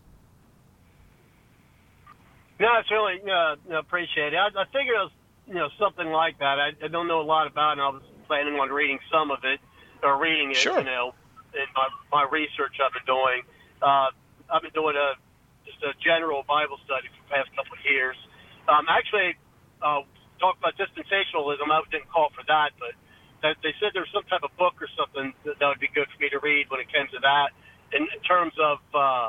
[SPEAKER 14] No, it's really appreciate it. I figured it was something like that. I don't know a lot about it, and I was planning on reading some of it, or reading it,
[SPEAKER 3] Sure.
[SPEAKER 14] in my research I've been doing. I've been doing just a general Bible study for the past couple of years. Actually, talk about dispensationalism. I didn't call for that, but they said there's some type of book or something that would be good for me to read when it comes to that in terms of,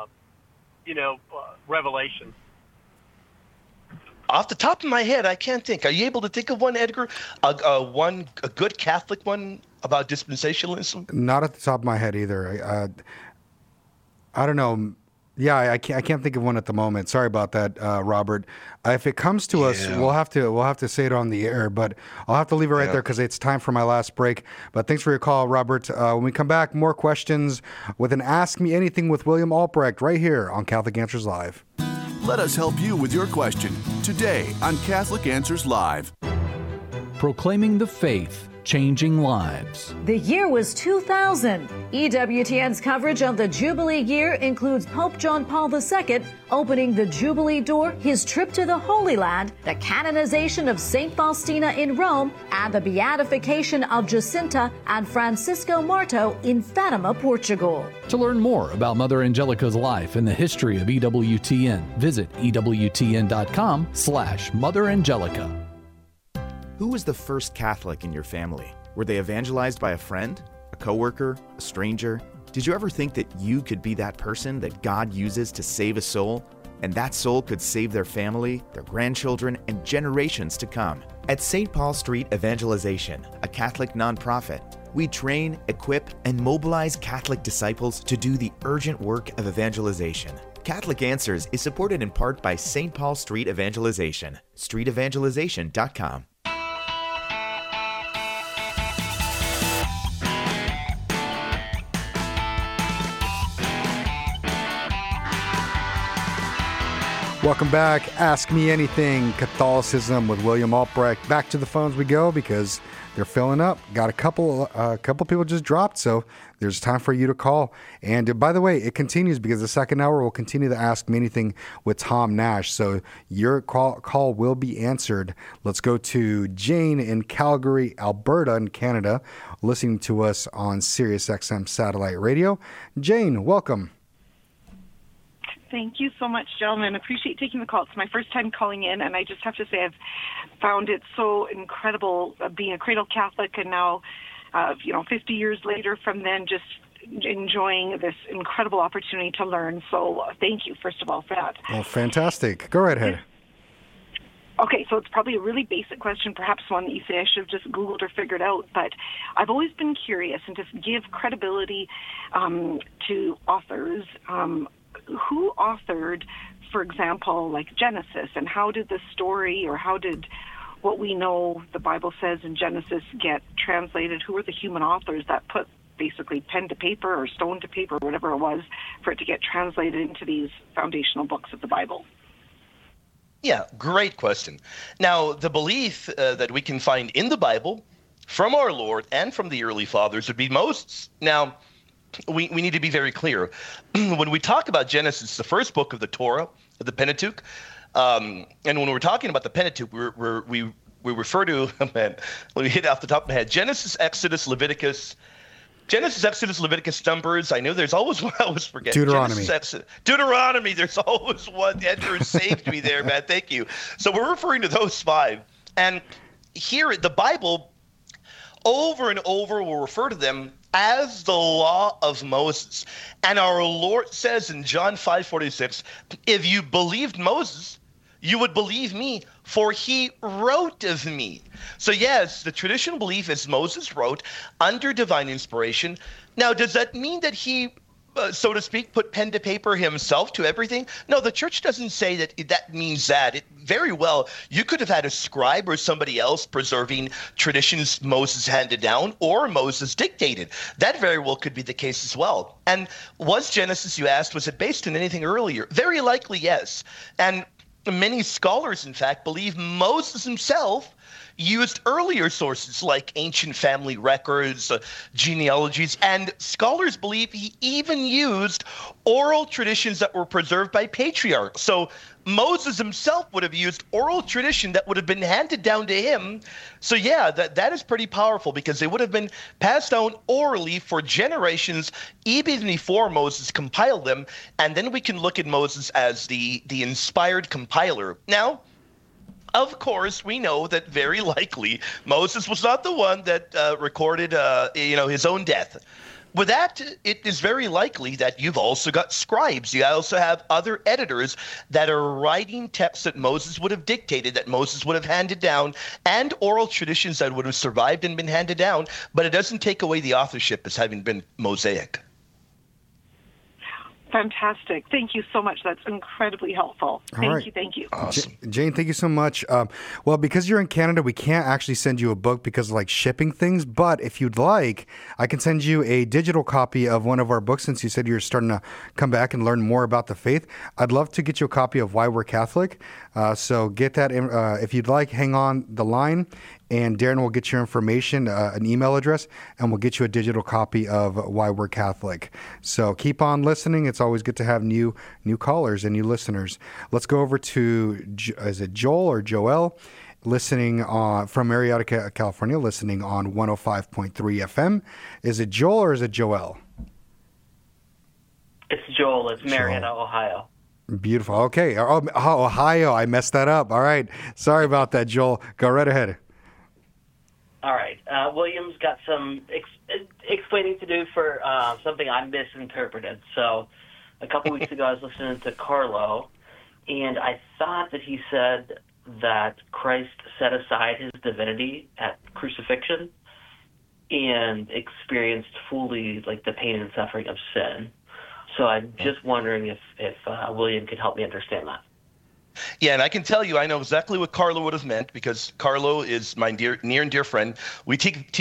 [SPEAKER 14] Revelation.
[SPEAKER 3] Off the top of my head, I can't think. Are you able to think of one, Edgar? A good Catholic one about dispensationalism?
[SPEAKER 2] Not at the top of my head either. I don't know. Yeah, I can't think of one at the moment. Sorry about that, Robert. If it comes to us, we'll have to say it on the air. But I'll have to leave it right there because it's time for my last break. But thanks for your call, Robert. When we come back, more questions with an Ask Me Anything with William Albrecht right here on Catholic Answers Live.
[SPEAKER 4] Let us help you with your question today on Catholic Answers Live.
[SPEAKER 15] Proclaiming the faith, changing lives.
[SPEAKER 16] The year was 2000. EWTN's coverage of the Jubilee year includes Pope John Paul II opening the Jubilee door, his trip to the Holy Land, the canonization of St. Faustina in Rome, and the beatification of Jacinta and Francisco Marto in Fatima, Portugal.
[SPEAKER 15] To learn more about Mother Angelica's life and the history of EWTN, visit EWTN.com/Mother Angelica.
[SPEAKER 17] Who was the first Catholic in your family? Were they evangelized by a friend, a coworker, a stranger? Did you ever think that you could be that person that God uses to save a soul? And that soul could save their family, their grandchildren, and generations to come. At St. Paul Street Evangelization, a Catholic nonprofit, we train, equip, and mobilize Catholic disciples to do the urgent work of evangelization. Catholic Answers is supported in part by St. Paul Street Evangelization, streetevangelization.com.
[SPEAKER 2] Welcome back. Ask Me Anything, Catholicism with William Albrecht. Back to the phones we go because they're filling up. Got a couple people just dropped, so there's time for you to call. And by the way, it continues because the second hour will continue to Ask Me Anything with Tom Nash. So your call will be answered. Let's go to Jane in Calgary, Alberta in Canada, listening to us on Sirius XM Satellite Radio. Jane, welcome.
[SPEAKER 18] Thank you so much, gentlemen. Appreciate taking the call. It's my first time calling in, and I just have to say I've found it so incredible being a cradle Catholic and now, 50 years later from then, just enjoying this incredible opportunity to learn. So thank you, first of all, for that.
[SPEAKER 2] Well, fantastic. Go right ahead.
[SPEAKER 18] Okay, so it's probably a really basic question, perhaps one that you say I should have just Googled or figured out, but I've always been curious and to give credibility to authors. Who authored, for example, like Genesis, and how did the story or how did what we know the Bible says in Genesis get translated? Who were the human authors that put basically pen to paper or stone to paper, or whatever it was, for it to get translated into these foundational books of the Bible?
[SPEAKER 3] Yeah, great question. Now, the belief that we can find in the Bible from our Lord and from the early fathers would be Moses. Now, we need to be very clear. When we talk about Genesis, the first book of the Torah, the Pentateuch, and when we're talking about the Pentateuch, we refer to, let me hit off the top of my head, Genesis, Exodus, Leviticus, Numbers. I know there's always one I always forget.
[SPEAKER 2] Deuteronomy.
[SPEAKER 3] Deuteronomy. There's always one. Edgar saved me there, man. Thank you. So we're referring to those five. And here, the Bible, over and over, will refer to them as the law of Moses. And our Lord says in John 5:46, if you believed Moses, you would believe me, for he wrote of me. So yes, the traditional belief is Moses wrote under divine inspiration. Now, does that mean that he, so to speak, put pen to paper himself to everything? No, the church doesn't say that means that. It very well, you could have had a scribe or somebody else preserving traditions Moses handed down or Moses dictated. That very well could be the case as well. And was Genesis, you asked, was it based on anything earlier? Very likely, yes. And many scholars, in fact, believe Moses himself used earlier sources like ancient family records, genealogies, and scholars believe he even used oral traditions that were preserved by patriarchs. So Moses himself would have used oral tradition that would have been handed down to him. So yeah, that is pretty powerful because they would have been passed down orally for generations, even before Moses compiled them. And then we can look at Moses as the inspired compiler. Now, of course, we know that very likely Moses was not the one that recorded, his own death. With that, it is very likely that you've also got scribes. You also have other editors that are writing texts that Moses would have dictated, that Moses would have handed down, and oral traditions that would have survived and been handed down. But it doesn't take away the authorship as having been Mosaic.
[SPEAKER 18] Fantastic. Thank you so much. That's incredibly helpful. Thank you.
[SPEAKER 3] Awesome.
[SPEAKER 2] Jane, thank you so much. Well, because you're in Canada, we can't actually send you a book because of like shipping things. But if you'd like, I can send you a digital copy of one of our books since you said you're starting to come back and learn more about the faith. I'd love to get you a copy of Why We're Catholic. So get that if you'd like, hang on the line. And Darren will get your information, an email address, and we'll get you a digital copy of Why We're Catholic. So keep on listening. It's always good to have new callers and new listeners. Let's go over to, is it Joel or Joel? Listening from Marietta, California, listening on 105.3 FM. Is it Joel or is it Joel?
[SPEAKER 19] It's Joel. It's Marietta, Ohio.
[SPEAKER 2] Beautiful. Okay. Ohio. I messed that up. All right. Sorry about that, Joel. Go right ahead.
[SPEAKER 19] All right. William's got some explaining to do for something I misinterpreted. So a couple weeks ago, I was listening to Carlo, and I thought that he said that Christ set aside his divinity at crucifixion and experienced fully like the pain and suffering of sin. So I'm just wondering if William could help me understand that.
[SPEAKER 3] Yeah, and I can tell you, I know exactly what Carlo would have meant because Carlo is my near and dear friend. We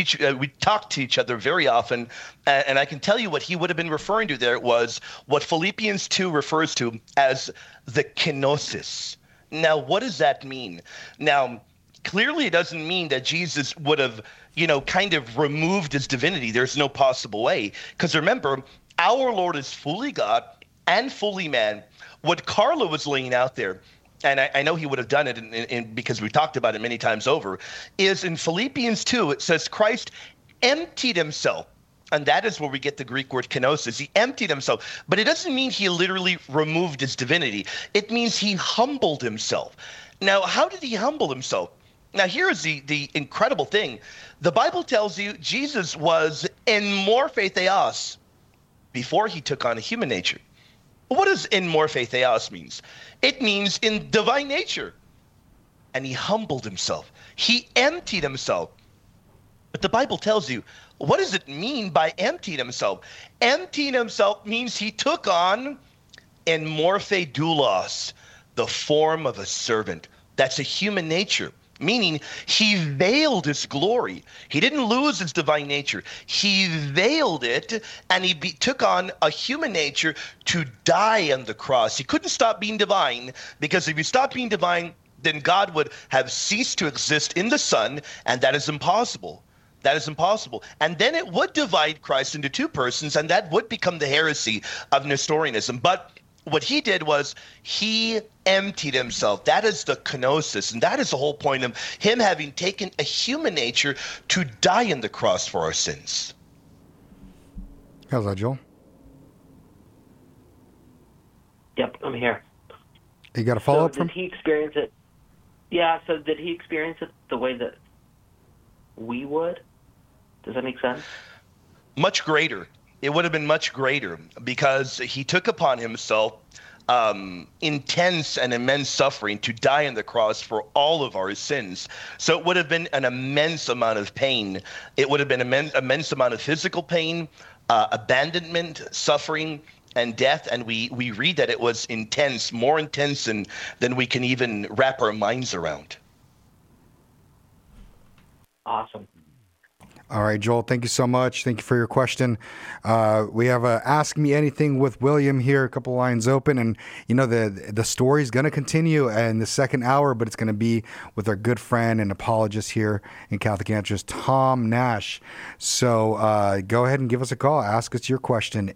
[SPEAKER 3] talk to each other very often, and I can tell you what he would have been referring to there was what Philippians 2 refers to as the kenosis. Now, what does that mean? Now, clearly it doesn't mean that Jesus would have, kind of removed his divinity. There's no possible way. Because remember, our Lord is fully God and fully man. What Carlo was laying out there, and I know he would have done it because we talked about it many times over, is in Philippians 2, it says Christ emptied himself. And that is where we get the Greek word kenosis. He emptied himself. But it doesn't mean he literally removed his divinity. It means he humbled himself. Now, how did he humble himself? Now, here's the incredible thing. The Bible tells you Jesus was in morphe theos before he took on a human nature. What does in morphe theos means? It means in divine nature. And he humbled himself. He emptied himself. But the Bible tells you, what does it mean by emptying himself? Emptying himself means he took on in morphe doulos, the form of a servant. That's a human nature. Meaning he veiled his glory. He didn't lose his divine nature. He veiled it, and he took on a human nature to die on the cross. He couldn't stop being divine, because if you stop being divine, then God would have ceased to exist in the Son, and that is impossible. That is impossible. And then it would divide Christ into two persons, and that would become the heresy of Nestorianism. But what he did was he emptied himself. That is the kenosis, and that is the whole point of him having taken a human nature to die on the cross for our sins.
[SPEAKER 2] How's that, Joel?
[SPEAKER 19] Yep, I'm here.
[SPEAKER 2] You got a follow-up from?
[SPEAKER 19] Did he experience it? Yeah, so did he experience it the way that we would? Does that make sense?
[SPEAKER 3] Much greater. It would have been much greater because he took upon himself intense and immense suffering to die on the cross for all of our sins. So it would have been an immense amount of pain. It would have been an immense amount of physical pain, abandonment, suffering, and death. And we read that it was intense, more intense than we can even wrap our minds around.
[SPEAKER 19] Awesome.
[SPEAKER 2] All right, Joel, thank you so much. Thank you for your question. We have a Ask Me Anything with William here, a couple lines open. And, the story is going to continue in the second hour, but it's going to be with our good friend and apologist here in Catholic Answers, Tom Nash. So go ahead and give us a call. Ask us your question,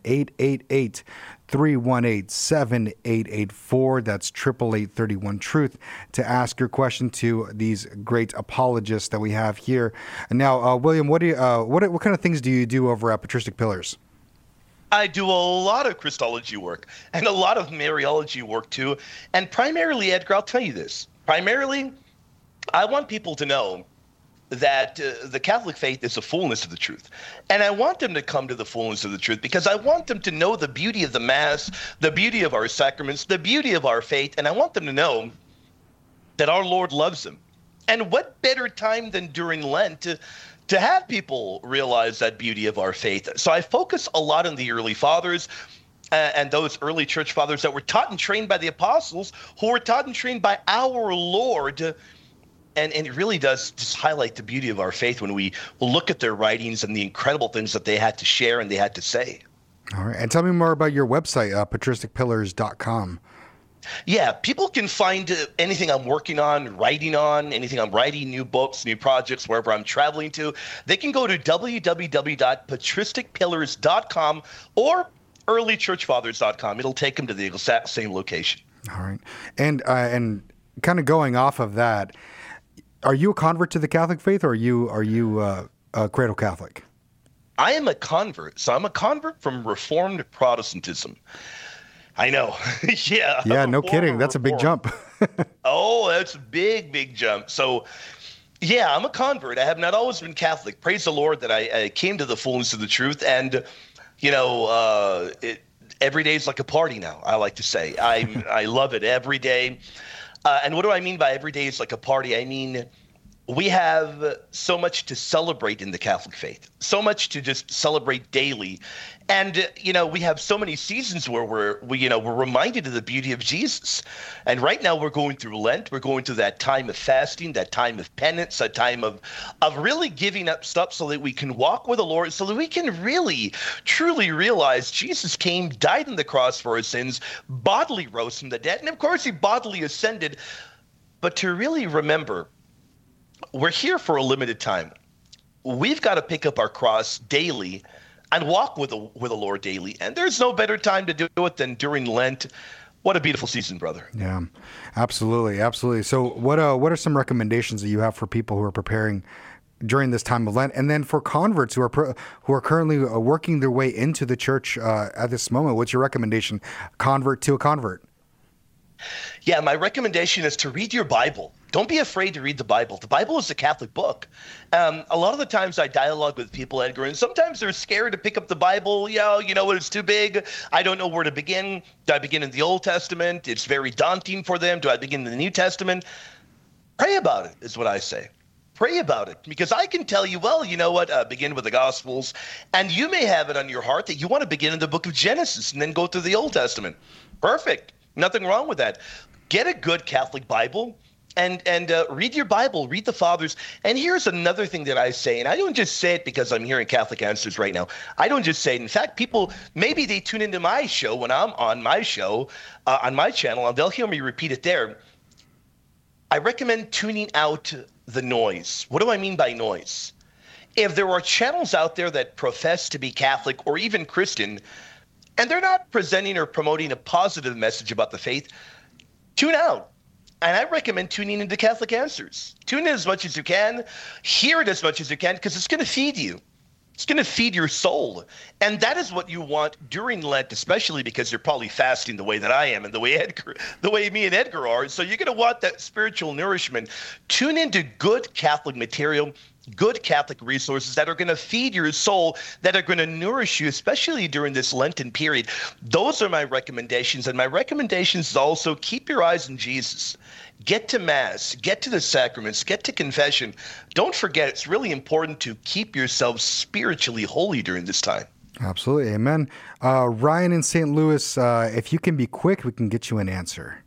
[SPEAKER 2] 888-318-7884. That's 888-31-TRUTH to ask your question to these great apologists that we have here. And now, William, what kind of things do you do over at Patristic Pillars?
[SPEAKER 3] I do a lot of Christology work and a lot of Mariology work too. And primarily, Edgar, I'll tell you this. Primarily, I want people to know that the Catholic faith is the fullness of the truth. And I want them to come to the fullness of the truth because I want them to know the beauty of the Mass, the beauty of our sacraments, the beauty of our faith. And I want them to know that our Lord loves them. And what better time than during Lent to have people realize that beauty of our faith. So I focus a lot on the early fathers. and those early church fathers that were taught and trained by the apostles, who were taught and trained by our Lord. And it really does just highlight the beauty of our faith when we look at their writings and the incredible things that they had to share and they had to say.
[SPEAKER 2] All right. And tell me more about your website, patristicpillars.com.
[SPEAKER 3] Yeah, people can find anything I'm working on, writing on, anything I'm writing, new books, new projects, wherever I'm traveling to. They can go to www.patristicpillars.com or earlychurchfathers.com. It'll take them to the exact same location.
[SPEAKER 2] All right. And kind of going off of that, are you a convert to the Catholic faith, or are you a cradle Catholic?
[SPEAKER 3] I am a convert. So I'm a convert from Reformed Protestantism. I know. Yeah.
[SPEAKER 2] Yeah, no kidding. That's a big jump.
[SPEAKER 3] Oh, that's a big, big jump. So, yeah, I'm a convert. I have not always been Catholic. Praise the Lord that I came to the fullness of the truth. And, every day is like a party now, I like to say. I love it every day. And what do I mean by every day is like a party? I mean, we have so much to celebrate in the Catholic faith, so much to just celebrate daily. And, we have so many seasons where we're reminded of the beauty of Jesus. And right now we're going through Lent. We're going through that time of fasting, that time of penance, that time of really giving up stuff so that we can walk with the Lord, so that we can really, truly realize Jesus came, died on the cross for our sins, bodily rose from the dead. And of course, he bodily ascended. But to really remember, we're here for a limited time. We've got to pick up our cross daily and walk with the Lord daily. And there's no better time to do it than during Lent. What a beautiful season, brother.
[SPEAKER 2] Yeah, absolutely. Absolutely. So what are some recommendations that you have for people who are preparing during this time of Lent? And then for converts who are currently working their way into the church at this moment, what's your recommendation? Convert to a convert.
[SPEAKER 3] Yeah, my recommendation is to read your Bible. Don't be afraid to read the Bible. The Bible is a Catholic book. A lot of the times I dialogue with people, Edgar, and sometimes they're scared to pick up the Bible. What, it's too big. I don't know where to begin. Do I begin in the Old Testament? It's very daunting for them. Do I begin in the New Testament? Pray about it is what I say. Pray about it, because I can tell you, begin with the Gospels, and you may have it on your heart that you want to begin in the book of Genesis and then go through the Old Testament. Perfect. Nothing wrong with that. Get a good Catholic Bible and read your Bible, read the Fathers. And here's another thing that I say, and I don't just say it because I'm hearing Catholic Answers right now. I don't just say it. In fact, people, maybe they tune into my show when I'm on my show, on my channel, and they'll hear me repeat it there. I recommend tuning out the noise. What do I mean by noise? If there are channels out there that profess to be Catholic or even Christian, and they're not presenting or promoting a positive message about the faith, tune out. And I recommend tuning into Catholic Answers. Tune in as much as you can. Hear it as much as you can, because it's going to feed you. It's going to feed your soul. And that is what you want during Lent, especially because you're probably fasting the way that I am and the way me and Edgar are. So you're going to want that spiritual nourishment. Tune into good Catholic material, good Catholic resources that are going to feed your soul, that are going to nourish you, especially during this Lenten period. Those are my recommendations. And my recommendations is also keep your eyes on Jesus. Get to Mass, get to the sacraments, get to confession. Don't forget, it's really important to keep yourself spiritually holy during this time.
[SPEAKER 2] Absolutely. Amen. Ryan in St. Louis, if you can be quick, we can get you an answer.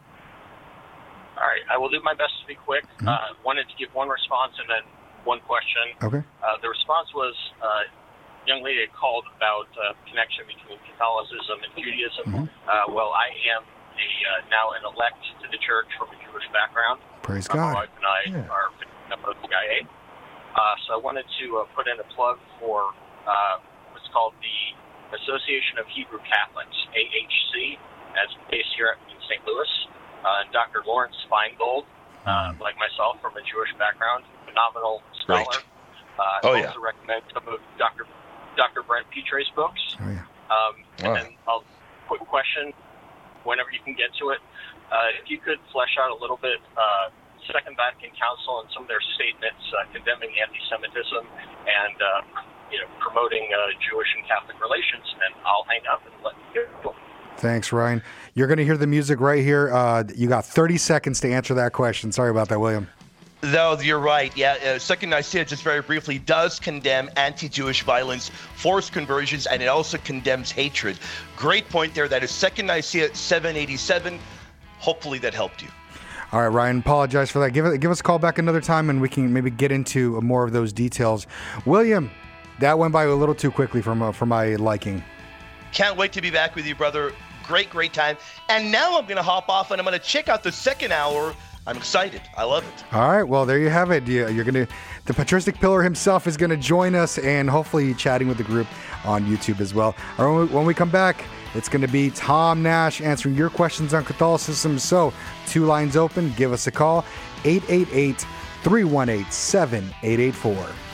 [SPEAKER 20] All right. I will do my best to be quick. Wanted to give one response and then one question.
[SPEAKER 2] Okay.
[SPEAKER 20] The response was a young lady had called about connection between Catholicism and Judaism. Well, I am now an elect to the church from a Jewish background.
[SPEAKER 2] Praise God.
[SPEAKER 20] My wife and I are finishing up at the CIA. So I wanted to put in a plug for what's called the Association of Hebrew Catholics, AHC, as based here in St. Louis. Dr. Lawrence Feingold, like myself, from a Jewish background, phenomenal scholar. I also recommend some of Dr. Brent Petre's books. And then quick question, whenever you can get to it, if you could flesh out a little bit Second Vatican Council and some of their statements condemning anti-Semitism and promoting Jewish and Catholic relations, and I'll hang up and let you go.
[SPEAKER 2] Thanks, Ryan. You're going to hear the music right here. You got 30 seconds to answer that question. Sorry about that, William.
[SPEAKER 3] No, you're right. Yeah, Second Nicaea, just very briefly, does condemn anti-Jewish violence, forced conversions, and it also condemns hatred. Great point there. That is Second Nicaea 787. Hopefully that helped you.
[SPEAKER 2] All right, Ryan, apologize for that. Give us a call back another time, and we can maybe get into more of those details. William, that went by a little too quickly for my liking.
[SPEAKER 3] Can't wait to be back with you, brother. Great time. And now I'm going to hop off, and I'm going to check out the second hour. I'm excited. I love it.
[SPEAKER 2] All right. Well, there you have it. The patristic pillar himself is going to join us, and hopefully chatting with the group on YouTube as well. When we come back, it's going to be Tom Nash answering your questions on Catholicism. So 2 lines open. Give us a call, 888-318-7884.